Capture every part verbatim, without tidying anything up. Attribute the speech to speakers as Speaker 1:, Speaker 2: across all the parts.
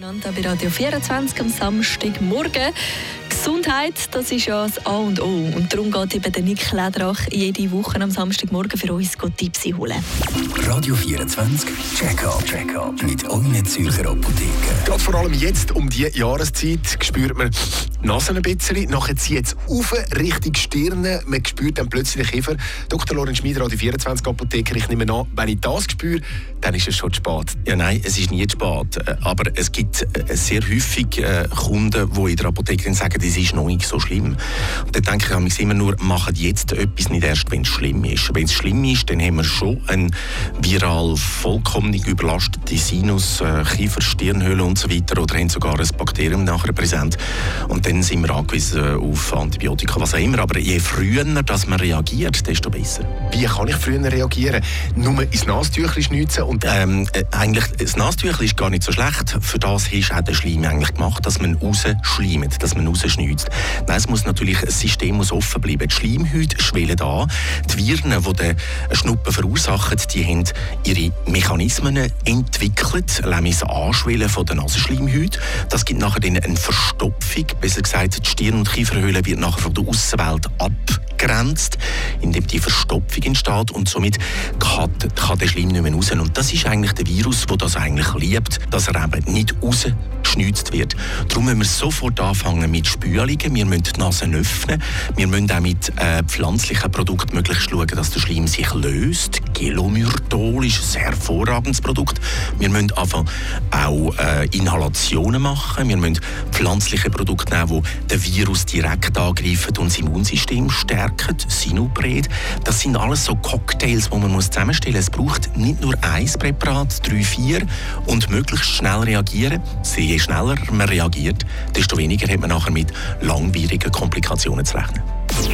Speaker 1: Bei Radio vierundzwanzig am Samstagmorgen. Gesundheit, das ist ja das A und O. Und darum geht eben der Nick Lederach jede Woche am Samstagmorgen für uns Tipps holen.
Speaker 2: Radio vierundzwanzig Check-up Check-up mit euren Zürcher Apotheken.
Speaker 3: Gerade vor allem jetzt um diese Jahreszeit spürt man die Nase ein bisschen. Nachher zieht es auf Richtung Stirn. Man spürt dann plötzlich Kiefer. Doktor Lorenz Schmieder, Radio vierundzwanzig Apotheker. Ich nehme an, wenn ich das spüre, dann ist es schon zu spät.
Speaker 4: Ja, nein, es ist nie zu spät. Aber es gibt sehr häufig äh, Kunden, die in der Apotheke sagen, das ist noch nicht so schlimm. Und dann denke ich immer nur, machen jetzt etwas nicht erst, wenn es schlimm ist. Wenn es schlimm ist, dann haben wir schon eine viral vollkommen überlastete Sinus, äh, Kiefer, Stirnhöhle und so weiter oder haben sogar ein Bakterium nachher präsent. Und dann sind wir angewiesen auf Antibiotika, was auch immer. Aber je früher dass man reagiert, desto besser.
Speaker 3: Wie kann ich früher reagieren? Nur ins Nasentüchlein schnitzen? Und
Speaker 4: ähm, äh, eigentlich, das Nasentüchlein ist gar nicht so schlecht. Für das ist auch der Schleim eigentlich gemacht, dass man rausschleimt, dass man rausschnitzt. Nein, es muss natürlich, das System muss offen bleiben. Die Schleimhäute schwellen an. Die Viren, die den Schnuppen verursachen, die haben ihre Mechanismen entwickelt, das Anschwellen von der Nasenschleimhäute. Das gibt nachher eine Verstopfung, besser gesagt, die Stirn- und Kieferhöhle wird nachher von der Aussenwelt abgegrenzt, indem die Verstopfung entsteht und somit kann, kann der Schleim nicht mehr raus. Und das ist eigentlich der Virus, der das eigentlich liebt, dass er eben nicht rausgeschnitzt wird. Darum müssen wir sofort anfangen mit Spülungen. Wir müssen die Nase öffnen. Wir müssen auch mit äh, pflanzlichen Produkten möglichst schauen, dass der Schleim sich löst. Gelomyrtol ist ein hervorragendes Produkt. Wir müssen einfach auch äh, Inhalationen machen. Wir müssen pflanzliche Produkte nehmen, die den Virus direkt angreifen und das Immunsystem stärken. Sinupred. Das sind alles so Cocktails, die man muss zusammenstellen muss. Es braucht nicht nur ein Präparat, drei, vier und möglichst schnell reagieren. Je schneller man reagiert, desto weniger hat man nachher mit langwierigen Komplikationen zu rechnen.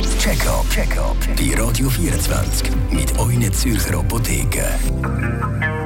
Speaker 2: Check-up Check-up bei Radio vierundzwanzig mit euren Zürcher Apotheken.